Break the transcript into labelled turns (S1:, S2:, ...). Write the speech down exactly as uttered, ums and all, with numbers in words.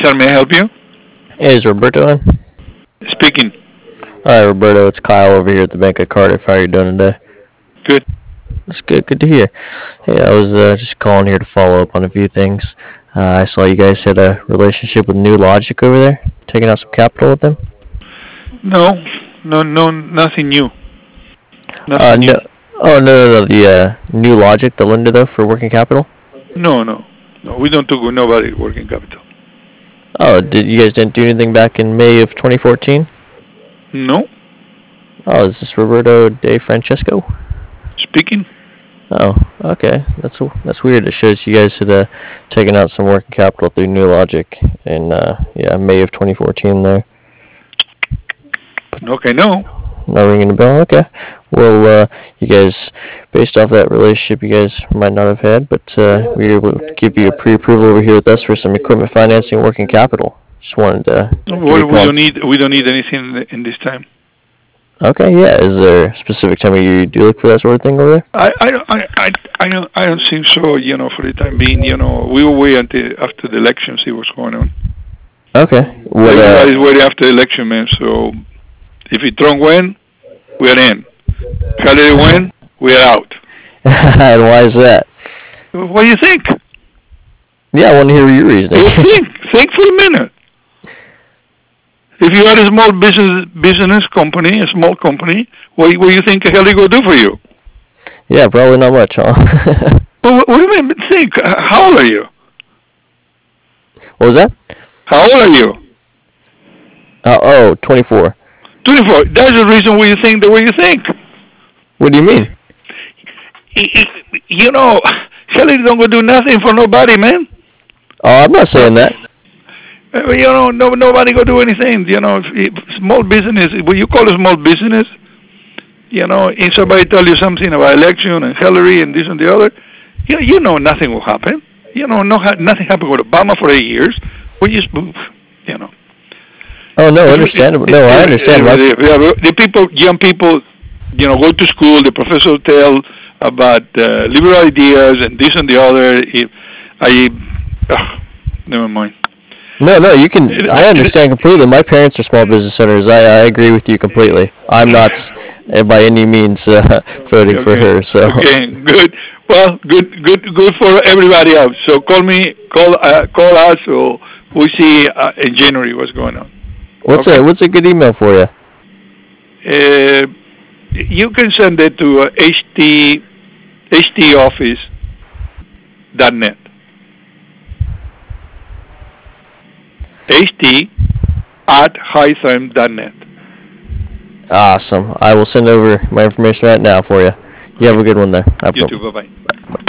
S1: Cesar, may I help you?
S2: Hey, is Roberto in?
S1: Speaking.
S2: Hi, Roberto. It's Kyle over here at the Bank of Cardiff. How are you doing today?
S1: Good.
S2: That's good. Good to hear. Hey, I was uh, just calling here to follow up on a few things. Uh, I saw you guys had a relationship with New Logic over there, taking out some capital with them.
S1: No, no, no, nothing new.
S2: Uh,
S1: Nothing new.
S2: no. Oh, no, no, no. The uh, New Logic, the lender, though, for working capital?
S1: No, no. No, we don't talk with nobody working capital.
S2: Oh, did you guys didn't do anything back in May of twenty fourteen?
S1: No.
S2: Oh, is this Roberto De Francesco?
S1: Speaking.
S2: Oh, okay. That's that's weird. It shows you guys had uh, taken out some working capital through New Logic in uh, yeah May of twenty fourteen. There,
S1: Okay, no.
S2: not ringing a bell. Okay. Well, uh, you guys, based off that relationship, you guys might not have had, but uh, we were able to give you a pre-approval over here with us for some equipment financing, and working capital. Just wanted to give you a
S1: Well, we
S2: call.
S1: don't need we don't need anything in this time.
S2: Okay, yeah. Is there a specific time of year you do look for that sort of thing over there?
S1: I I don't- I I I don't I don't think so. You know, for the time being, you know, we will wait until after the election, see what's going on.
S2: Okay. What?
S1: Everybody's
S2: Uh,
S1: waiting after the election, man. So if it Trump win, we're in. Hillary win, we're out.
S2: and why is that?
S1: What do you think?
S2: Yeah, I want to hear your reasoning.
S1: Well, think, think for a minute. If you had a small business business company, a small company, what, what do you think Hillary will do for you?
S2: Yeah, probably not much, huh?
S1: Well, what, what do you mean? Think. Uh, How old are you?
S2: What was that?
S1: How old are you?
S2: Uh, oh, twenty-four.
S1: twenty-four. That's the reason why you think the way you think.
S2: What do you mean?
S1: I- I- You know, Hillary don't go do nothing for nobody, man.
S2: Oh, I'm not saying that.
S1: Uh, You know, no, nobody go do anything. You know, if, if small business, what you call a small business, you know, if somebody tell you something about election and Hillary and this and the other, you you know nothing will happen. You know, no, nothing happened with Obama for eight years. We just, you know.
S2: Oh, no, understandable. No, I understand. My,
S1: The, the people, young people, you know, go to school. The professor tell about uh, liberal ideas and this and the other. If I, ugh, never mind.
S2: no, no, you can. I understand completely. My parents are small business owners. I, I agree with you completely. I'm not uh, by any means uh, voting for
S1: Okay.
S2: her. So
S1: Okay, good. Well, good, good, good for everybody else. So call me, call, uh, call us, so we see uh, in January what's going on.
S2: what's
S1: Okay.
S2: a what's a good email for you?
S1: Uh, you can send it to uh, ht htoffice dot net. ht at hythem dot net.
S2: Awesome. I will send over my information right now for you. You have a good one there. Have a
S1: You
S2: good
S1: too. Bye bye.